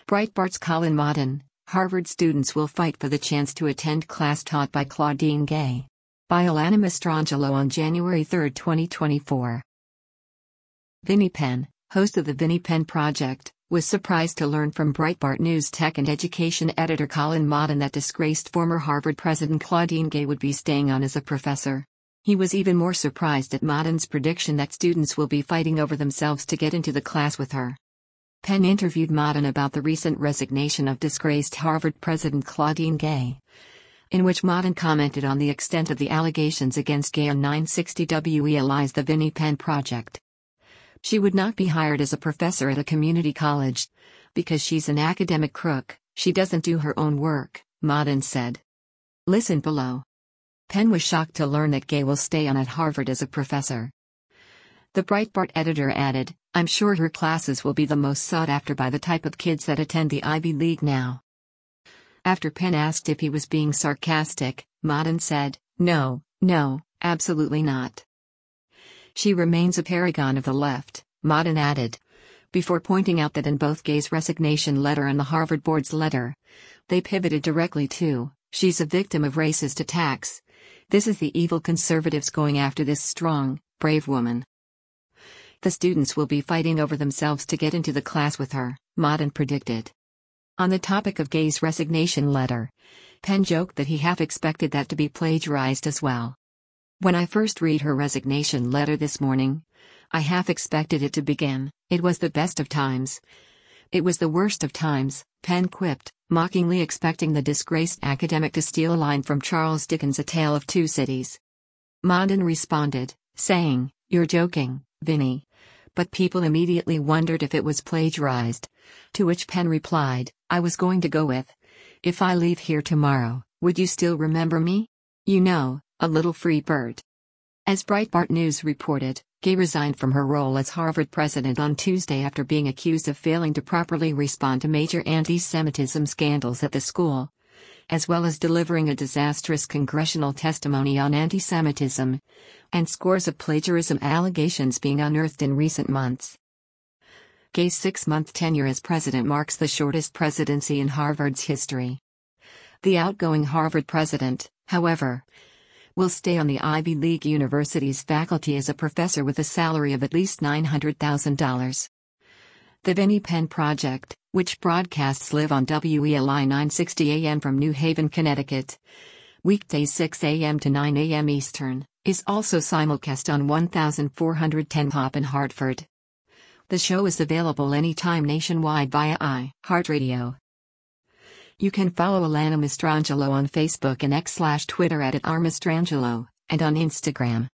Breitbart's Colin Maudin, Harvard students will fight for the chance to attend class taught by Claudine Gay. By Alana Mastrangelo on January 3, 2024. Vinnie Penn, host of the Vinnie Penn Project, was surprised to learn from Breitbart News tech and education editor Colin Maudin that disgraced former Harvard president Claudine Gay would be staying on as a professor. He was even more surprised at Maudin's prediction that students will be fighting over themselves to get into the class with her. Penn interviewed Maudin about the recent resignation of disgraced Harvard president Claudine Gay, in which Maudin commented on the extent of the allegations against Gay on 960 WELI's The Vinnie Penn Project. She would not be hired as a professor at a community college because she's an academic crook. She doesn't do her own work, Maudin said. Listen below. Penn was shocked to learn that Gay will stay on at Harvard as a professor. The Breitbart editor added, I'm sure her classes will be the most sought after by the type of kids that attend the Ivy League now. After Penn asked if he was being sarcastic, Maudin said, No, absolutely not. She remains a paragon of the left, Maudin added, before pointing out that in both Gay's resignation letter and the Harvard board's letter, they pivoted directly to, she's a victim of racist attacks. This is the evil conservatives going after this strong, brave woman. The students will be fighting over themselves to get into the class with her, Maudin predicted. On the topic of Gay's resignation letter, Penn joked that he half expected that to be plagiarized as well. When I first read her resignation letter this morning, I half expected it to begin, it was the best of times. It was the worst of times, Penn quipped, mockingly expecting the disgraced academic to steal a line from Charles Dickens' A Tale of Two Cities. Maudin responded, saying, You're joking, Vinnie. But people immediately wondered if it was plagiarized. To which Penn replied, I was going to go with, if I leave here tomorrow, would you still remember me? You know, a little free bird. As Breitbart News reported, Gay resigned from her role as Harvard president on Tuesday after being accused of failing to properly respond to major anti-Semitism scandals at the school, as well as delivering a disastrous congressional testimony on anti-Semitism, and scores of plagiarism allegations being unearthed in recent months. Gay's 6-month tenure as president marks the shortest presidency in Harvard's history. The outgoing Harvard president, however, will stay on the Ivy League university's faculty as a professor with a salary of at least $900,000. The Vinnie Penn Project, which broadcasts live on WELI 960 AM from New Haven, Connecticut, weekdays 6 a.m. to 9 a.m. Eastern, is also simulcast on 1410 Pop in Hartford. The show is available anytime nationwide via iHeartRadio. You can follow Alana Mastrangelo on Facebook and X/Twitter at @rmastrangelo, and on Instagram